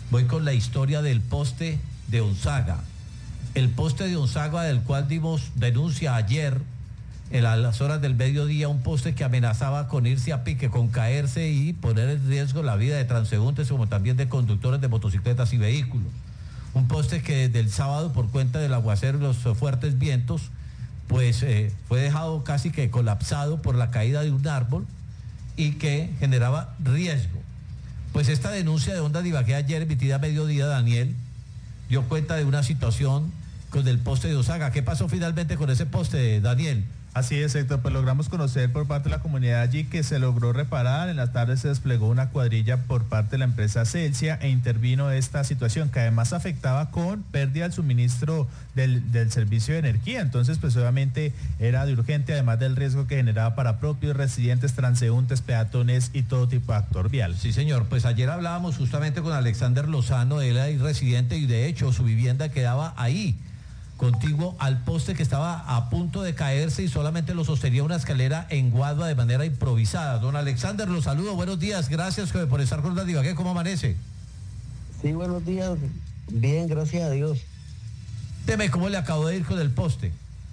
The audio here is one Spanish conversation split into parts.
Voy con la historia del poste de Onzaga. El poste de Onzaga, del cual dimos denuncia ayer, a las horas del mediodía, un poste que amenazaba con irse a pique, con caerse y poner en riesgo la vida de transeúntes como también de conductores de motocicletas y vehículos. Un poste que desde el sábado, por cuenta del aguacero y los fuertes vientos, pues fue dejado casi que colapsado por la caída de un árbol y que generaba riesgo. Pues esta denuncia de Ondas de Ibagué ayer emitida a mediodía, Daniel, dio cuenta de una situación con el poste de Onzaga. ¿Qué pasó finalmente con ese poste, Daniel? Así es, Héctor, pues logramos conocer por parte de la comunidad allí que se logró reparar. En la tarde se desplegó una cuadrilla por parte de la empresa Celsia e intervino esta situación que además afectaba con pérdida del suministro del servicio de energía. Entonces, pues obviamente era de urgente, además del riesgo que generaba para propios residentes, transeúntes, peatones y todo tipo de actor vial. Sí, señor, pues ayer hablábamos justamente con Alexander Lozano, él es residente y de hecho su vivienda quedaba ahí, contiguo al poste que estaba a punto de caerse y solamente lo sostenía una escalera en Guadua de manera improvisada. Don Alexander, lo saludo, buenos días, gracias por estar con Ondas de Ibagué, ¿cómo amanece? Sí, buenos días, bien, gracias a Dios. Deme, ¿cómo le acabó de ir con el poste?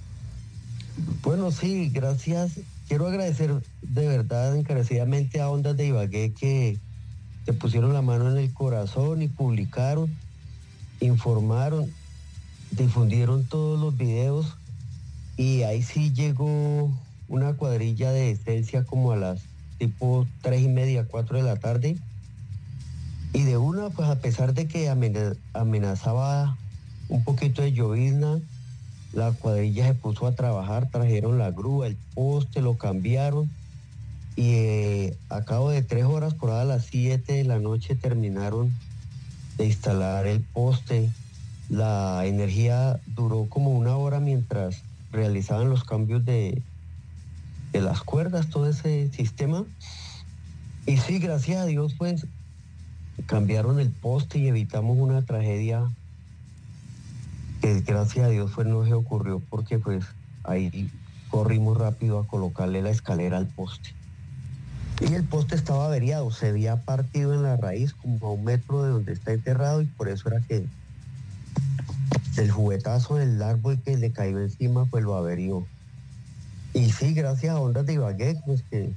Bueno, sí, gracias. Quiero agradecer de verdad encarecidamente a Ondas de Ibagué que pusieron la mano en el corazón y publicaron, informaron, difundieron todos los videos y ahí sí llegó una cuadrilla de Celsia como a las tipo 3:30, 4 de la tarde y de una, pues a pesar de que amenazaba un poquito de llovizna, la cuadrilla se puso a trabajar, trajeron la grúa, el poste, lo cambiaron y a cabo de 3 horas, por ahí a las 7 de la noche terminaron de instalar el poste. La energía duró como 1 hora mientras realizaban los cambios de las cuerdas, todo ese sistema. Y sí, gracias a Dios, pues cambiaron el poste y evitamos una tragedia que gracias a Dios pues no se ocurrió porque pues ahí corrimos rápido a colocarle la escalera al poste. Y el poste estaba averiado, se había partido en la raíz como a 1 metro de donde está enterrado y por eso era que del juguetazo del árbol que le cayó encima, pues lo averió. Y sí, gracias a Ondas de Ibagué, pues que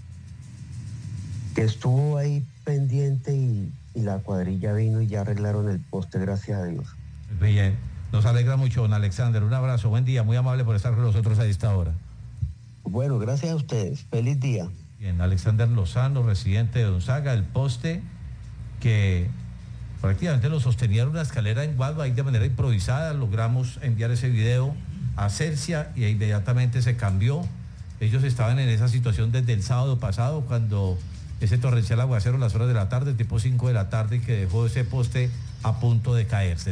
estuvo ahí pendiente y la cuadrilla vino y ya arreglaron el poste, gracias a Dios. Bien, nos alegra mucho, don Alexander. Un abrazo, buen día, muy amable por estar con nosotros a esta hora. Bueno, gracias a ustedes, feliz día. Bien, Alexander Lozano, residente de Onzaga, el poste que prácticamente lo sostenía en una escalera en Guadua, ahí de manera improvisada. Logramos enviar ese video a Celsia y inmediatamente se cambió. Ellos estaban en esa situación desde el sábado pasado, cuando ese torrencial aguacero a las horas de la tarde, tipo 5 de la tarde, que dejó ese poste a punto de caerse.